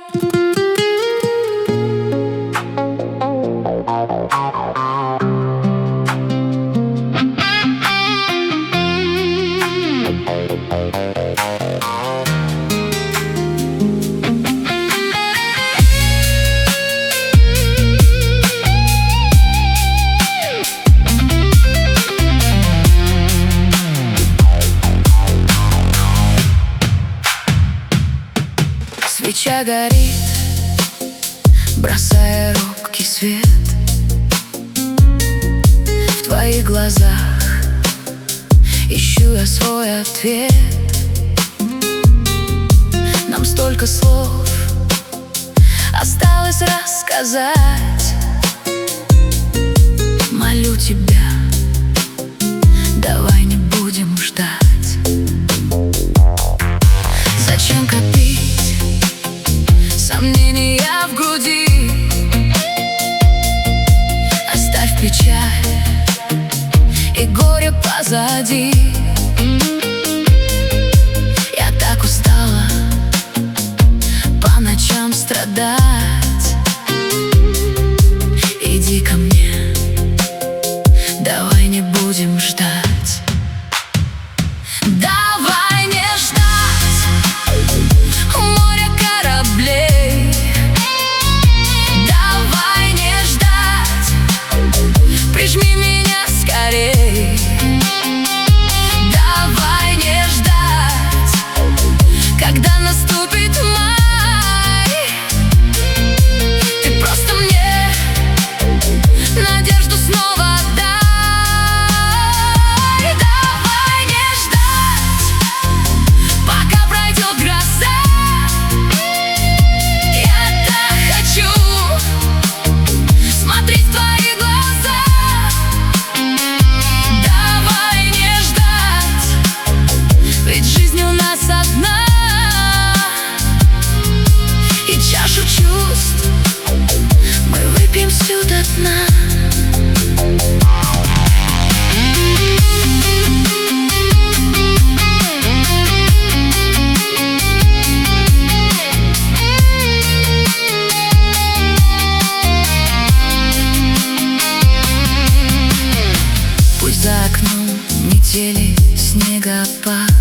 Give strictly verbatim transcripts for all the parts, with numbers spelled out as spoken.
Свеча горит, бросая робкий свет. В твоих глазах ищу я свой ответ. Нам столько слов осталось рассказать. Молю тебя, давай не будем ждать. Зачем копить сомнения в груди? Оставь печаль и горе позади. Я так устала по ночам страдать. Иди ко мне, давай не будем ждать. Давай не ждать у моря кораблей. Давай не ждать, прижми меня скорей. Давай не ждать, когда наступит май. Ты просто мне надежду снова дай. Давай не ждать, пока пройдет гроза. Я так хочу смотреть в твои глаза. Давай не ждать, ведь жизнь у нас одна. И чашу чувств мы выпьем всю до дна. Пусть за окном метели, снегопад,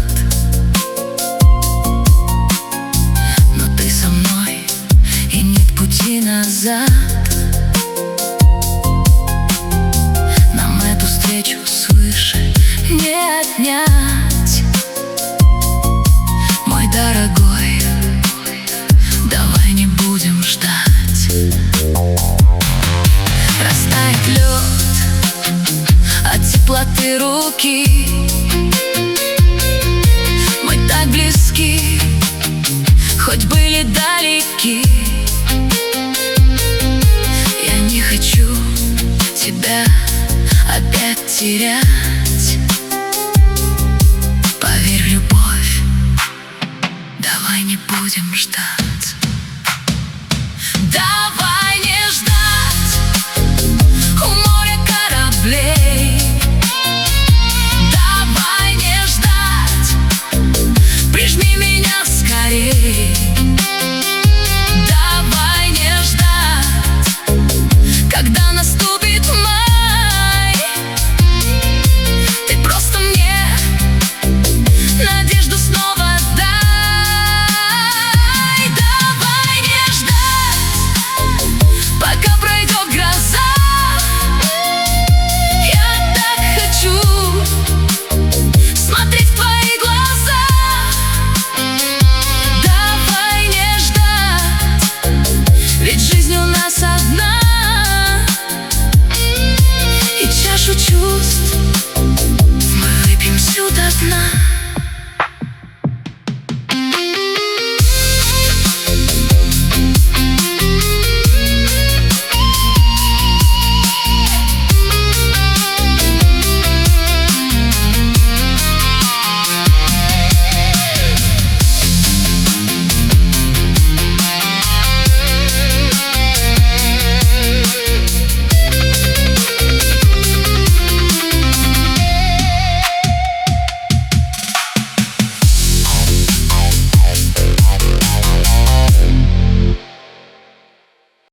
но ты со мной, и нет пути назад. Нам эту встречу свыше не отнять. Мой дорогой, давай не будем ждать. Растает лед от теплоты руки. Мы так близки, хоть были далеки. Я не хочу тебя опять терять. Поверь в любовь, давай не будем ждать. Да.